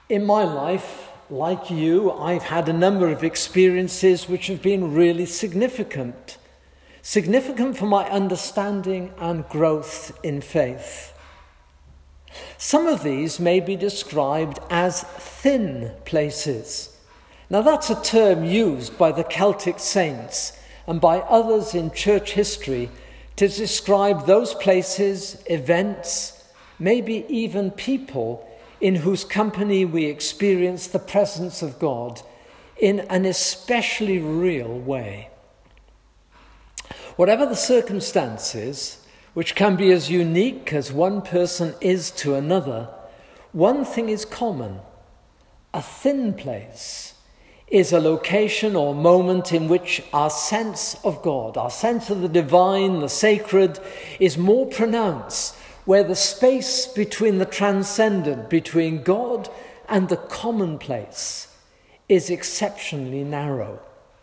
In my life, like you, I've had a number of experiences which have been really significant. Significant for my understanding and growth in faith. Some of these may be described as thin places. Now that's a term used by the Celtic saints and by others in church history to describe those places, events, maybe even people in whose company we experience the presence of God in an especially real way. Whatever the circumstances, which can be as unique as one person is to another, one thing is common. A thin place is a location or moment in which our sense of God, our sense of the divine, the sacred, is more pronounced, where the space between the transcendent, between God and the commonplace, is exceptionally narrow.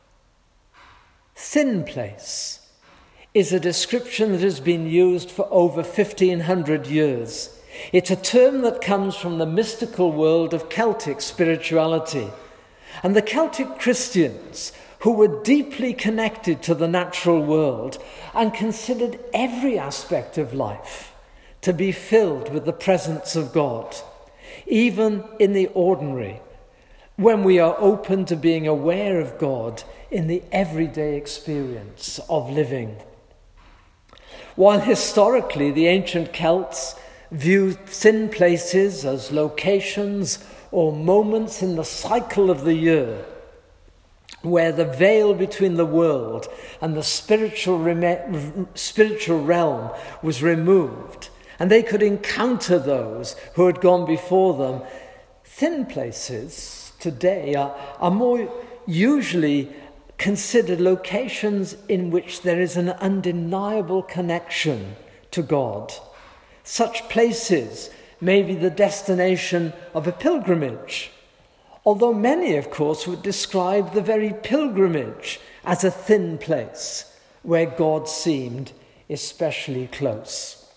Thin place is a description that has been used for over 1,500 years. It's a term that comes from the mystical world of Celtic spirituality. And the Celtic Christians, who were deeply connected to the natural world and considered every aspect of life to be filled with the presence of God, even in the ordinary, when we are open to being aware of God in the everyday experience of living. While historically the ancient Celts viewed thin places as locations or moments in the cycle of the year where the veil between the world and the spiritual realm was removed, and they could encounter those who had gone before them, thin places today are more usually considered locations in which there is an undeniable connection to God. Such places may be the destination of a pilgrimage, although many, of course, would describe the very pilgrimage as a thin place where God seemed especially close.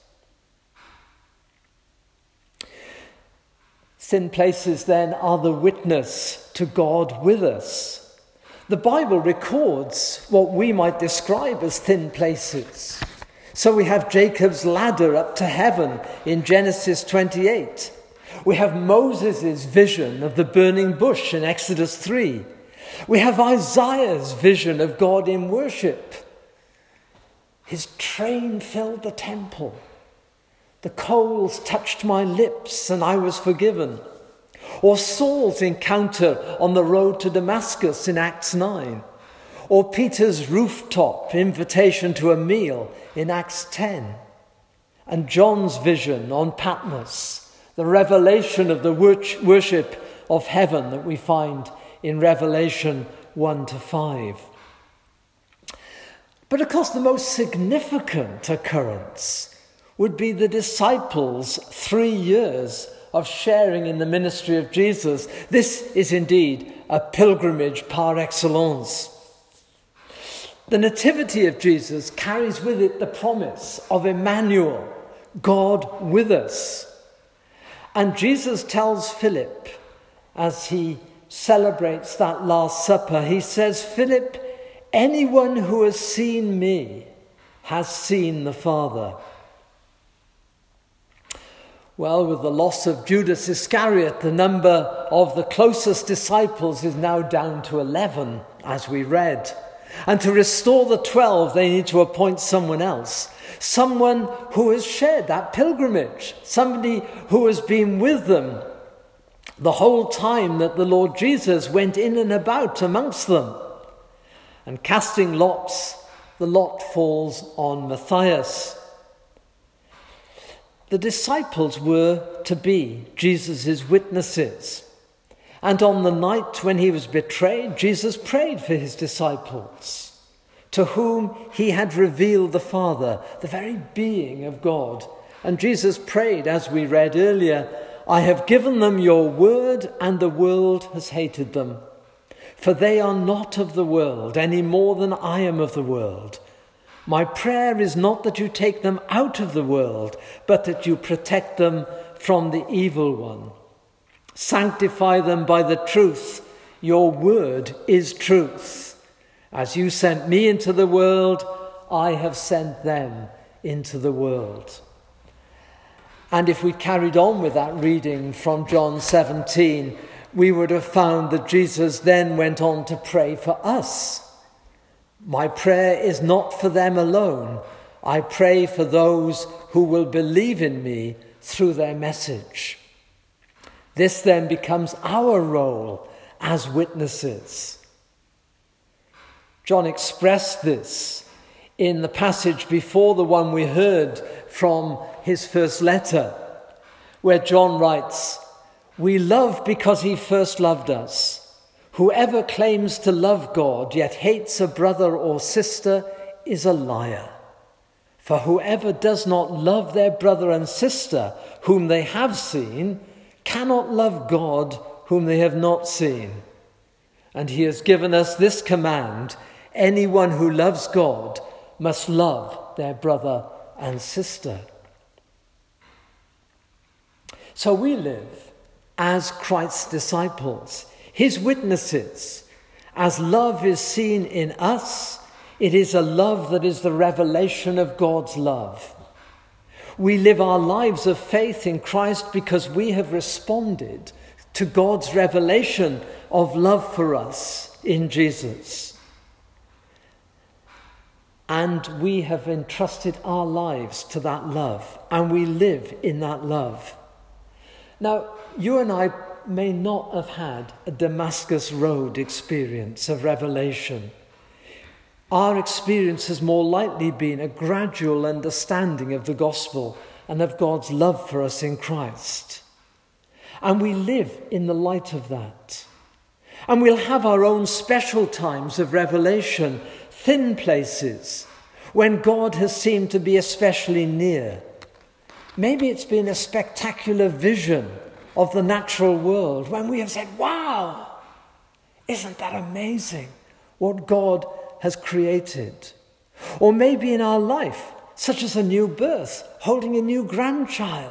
Thin places, then, are the witness to God with us. The Bible records what we might describe as thin places. So we have Jacob's ladder up to heaven in Genesis 28. We have Moses' vision of the burning bush in Exodus 3. We have Isaiah's vision of God in worship. His train filled the temple. The coals touched my lips and I was forgiven. Or Saul's encounter on the road to Damascus in Acts 9. Or Peter's rooftop invitation to a meal in Acts 10. And John's vision on Patmos, the revelation of the worship of heaven that we find in Revelation 1-5. But of course the most significant occurrence would be the disciples' 3 years of sharing in the ministry of Jesus. This is indeed a pilgrimage par excellence. The nativity of Jesus carries with it the promise of Emmanuel, God with us. And Jesus tells Philip, as he celebrates that Last Supper, he says, "Philip, anyone who has seen me has seen the Father." Well, with the loss of Judas Iscariot, the number of the closest disciples is now down to 11, as we read. And to restore the 12, they need to appoint someone else. Someone who has shared that pilgrimage. Somebody who has been with them the whole time that the Lord Jesus went in and about amongst them. And casting lots, the lot falls on Matthias. The disciples were to be Jesus' witnesses. And on the night when he was betrayed, Jesus prayed for his disciples, to whom he had revealed the Father, the very being of God. And Jesus prayed, as we read earlier, "I have given them your word, and the world has hated them. For they are not of the world, any more than I am of the world. My prayer is not that you take them out of the world, but that you protect them from the evil one." Sanctify them by the truth. Your word is truth. As you sent me into the world, I have sent them into the world. And if we carried on with that reading from John 17, we would have found that Jesus then went on to pray for us. My prayer is not for them alone. I pray for those who will believe in me through their message. This then becomes our role as witnesses. John expressed this in the passage before the one we heard from his first letter, where John writes, "We love because he first loved us. Whoever claims to love God yet hates a brother or sister is a liar. For whoever does not love their brother and sister whom they have seen cannot love God whom they have not seen. And he has given us this command: anyone who loves God must love their brother and sister." So we live as Christ's disciples, his witnesses. As love is seen in us, it is a love that is the revelation of God's love. We live our lives of faith in Christ because we have responded to God's revelation of love for us in Jesus. And we have entrusted our lives to that love, and we live in that love. Now, you and I may not have had a Damascus Road experience of revelation. Our experience has more likely been a gradual understanding of the gospel and of God's love for us in Christ. And we live in the light of that. And we'll have our own special times of revelation, thin places, when God has seemed to be especially near. Maybe it's been a spectacular vision of the natural world when we have said, "Wow, isn't that amazing what God has created?" Or maybe in our life, such as a new birth, holding a new grandchild.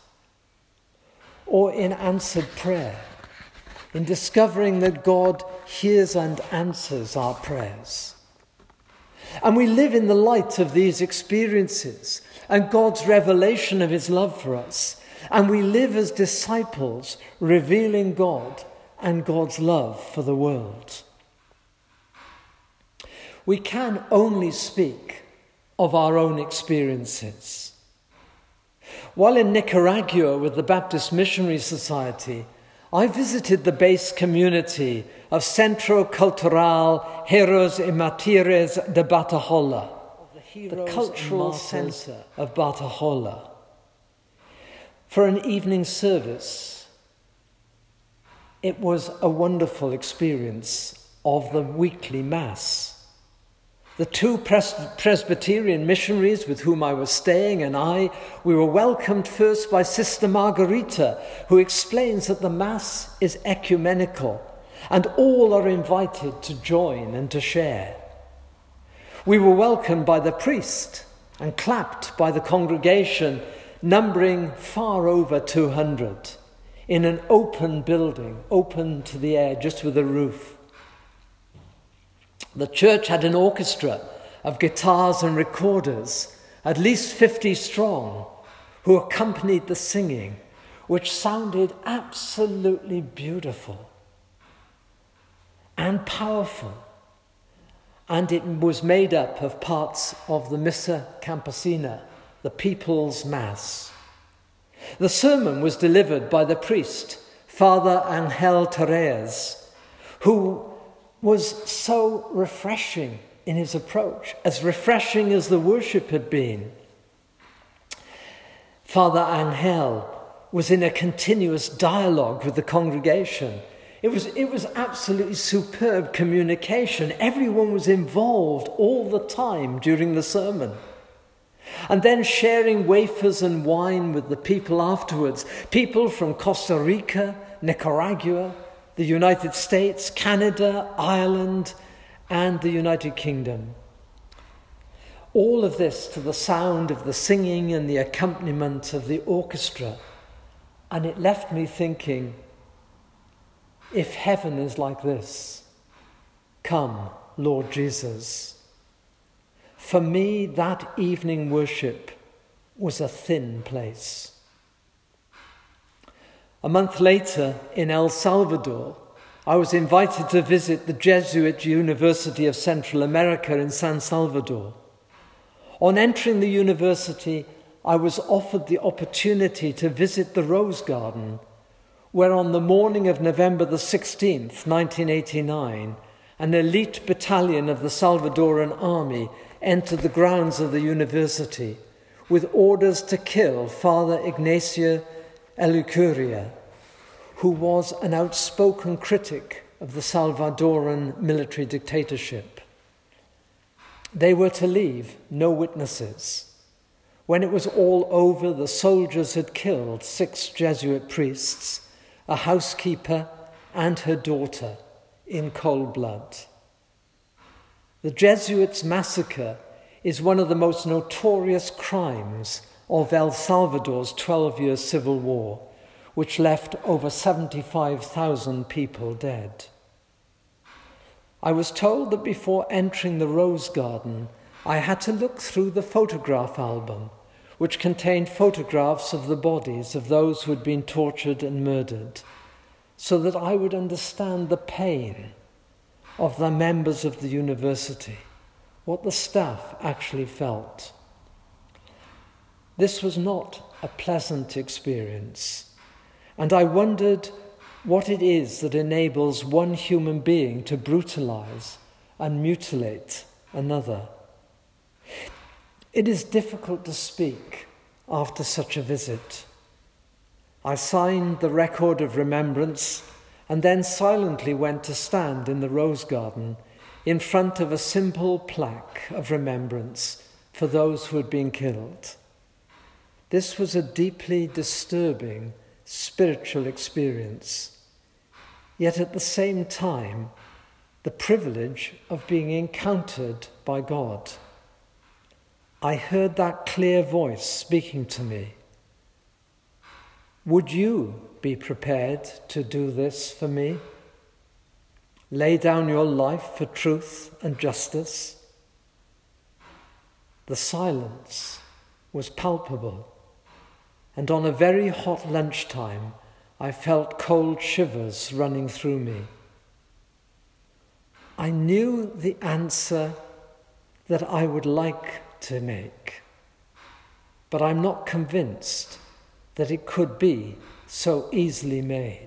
Or in answered prayer, in discovering that God hears and answers our prayers. And we live in the light of these experiences and God's revelation of his love for us. And we live as disciples, revealing God and God's love for the world. We can only speak of our own experiences. While in Nicaragua with the Baptist Missionary Society, I visited the base community of Centro Cultural Heróis y Mártires de Batahola, the cultural centre of Batahola, for an evening service. It was a wonderful experience of the weekly Mass. The two Presbyterian missionaries with whom I was staying and we were welcomed first by Sister Margarita, who explains that the Mass is ecumenical and all are invited to join and to share. We were welcomed by the priest and clapped by the congregation, numbering far over 200, in an open building, open to the air, just with a roof. The church had an orchestra of guitars and recorders, at least 50 strong, who accompanied the singing, which sounded absolutely beautiful and powerful. And it was made up of parts of the Missa Campesina, the People's Mass. The sermon was delivered by the priest, Father Angel Torres, who was so refreshing in his approach, as refreshing as the worship had been. Father Angel was in a continuous dialogue with the congregation. It was absolutely superb communication. Everyone was involved all the time during the sermon. And then sharing wafers and wine with the people afterwards. People from Costa Rica, Nicaragua, the United States, Canada, Ireland, and the United Kingdom. All of this to the sound of the singing and the accompaniment of the orchestra. And it left me thinking, if heaven is like this, come, Lord Jesus. For me, that evening worship was a thin place. A month later, in El Salvador, I was invited to visit the Jesuit University of Central America in San Salvador. On entering the university, I was offered the opportunity to visit the Rose Garden, where on the morning of November the 16th, 1989, an elite battalion of the Salvadoran army entered the grounds of the university with orders to kill Father Ignacio Ellacuría, who was an outspoken critic of the Salvadoran military dictatorship. They were to leave no witnesses. When it was all over, the soldiers had killed 6 Jesuit priests, a housekeeper and her daughter, in cold blood. The Jesuits' massacre is one of the most notorious crimes of El Salvador's 12-year civil war, which left over 75,000 people dead. I was told that before entering the Rose Garden, I had to look through the photograph album, which contained photographs of the bodies of those who had been tortured and murdered, so that I would understand the pain of the members of the university, what the staff actually felt. This was not a pleasant experience, and I wondered what it is that enables one human being to brutalize and mutilate another. It is difficult to speak after such a visit. I signed the record of remembrance and then silently went to stand in the Rose Garden in front of a simple plaque of remembrance for those who had been killed. This was a deeply disturbing spiritual experience, yet at the same time, the privilege of being encountered by God. I heard that clear voice speaking to me. Would you be prepared to do this for me? Lay down your life for truth and justice? The silence was palpable, and on a very hot lunchtime, I felt cold shivers running through me. I knew the answer that I would like to make, but I'm not convinced that it could be so easily made.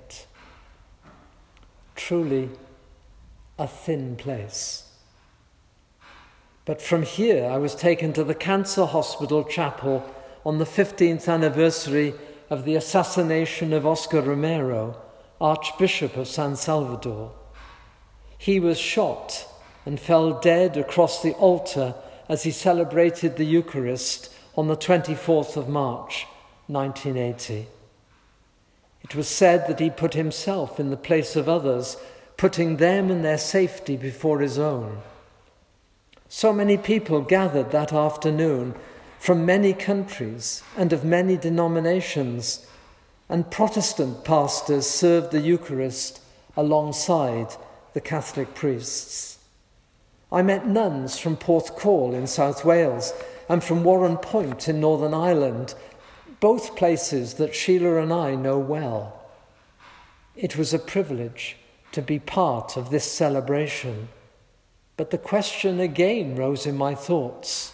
Truly a thin place. But from here I was taken to the Cancer Hospital Chapel on the 15th anniversary of the assassination of Oscar Romero, Archbishop of San Salvador. He was shot and fell dead across the altar as he celebrated the Eucharist on the 24th of March, 1980. It was said that he put himself in the place of others, putting them and their safety before his own. So many people gathered that afternoon from many countries and of many denominations, and Protestant pastors served the Eucharist alongside the Catholic priests. I met nuns from Porthcawl in South Wales and from Warren Point in Northern Ireland, both places that Sheila and I know well. It was a privilege to be part of this celebration, but the question again rose in my thoughts.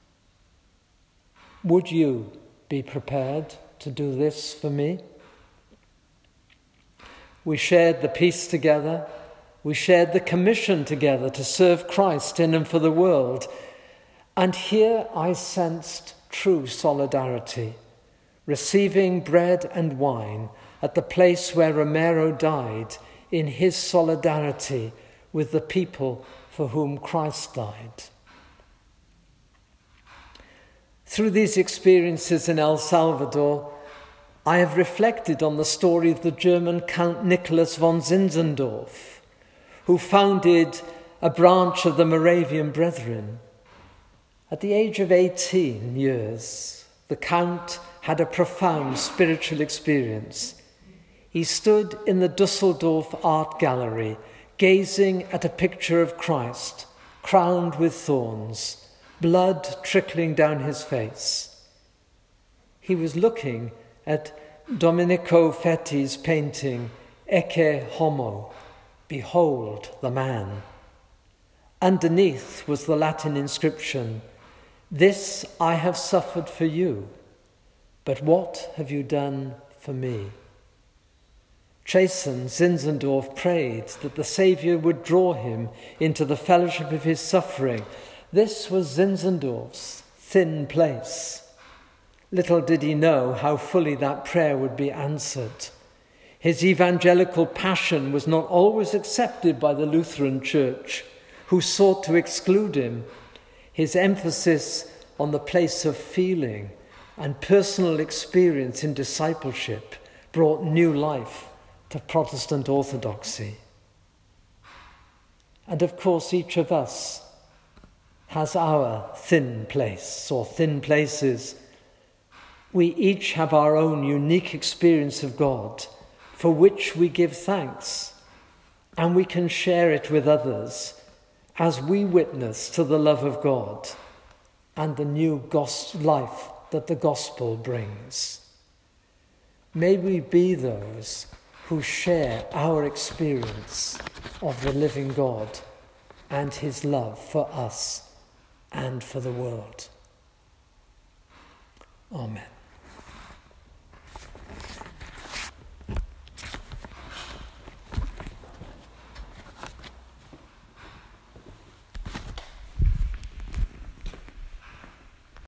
Would you be prepared to do this for me? We shared the peace together. We shared the commission together to serve Christ in and for the world. And here I sensed true solidarity, receiving bread and wine at the place where Romero died in his solidarity with the people for whom Christ died. Through these experiences in El Salvador, I have reflected on the story of the German Count Nicholas von Zinzendorf, who founded a branch of the Moravian Brethren. At the age of 18 years, the Count had a profound spiritual experience. He stood in the Dusseldorf Art Gallery, gazing at a picture of Christ, crowned with thorns, blood trickling down his face. He was looking at Domenico Fetti's painting, Ecce Homo, Behold the Man. Underneath was the Latin inscription, This I have suffered for you, but what have you done for me? Chasen Zinzendorf prayed that the Saviour would draw him into the fellowship of his suffering. This was Zinzendorf's thin place. Little did he know how fully that prayer would be answered. His evangelical passion was not always accepted by the Lutheran Church, who sought to exclude him. His emphasis on the place of feeling and personal experience in discipleship brought new life to Protestant orthodoxy. And of course, each of us has our thin place or thin places. We each have our own unique experience of God for which we give thanks, and we can share it with others as we witness to the love of God and the new life that the gospel brings. May we be those who share our experience of the living God and his love for us and for the world. Amen.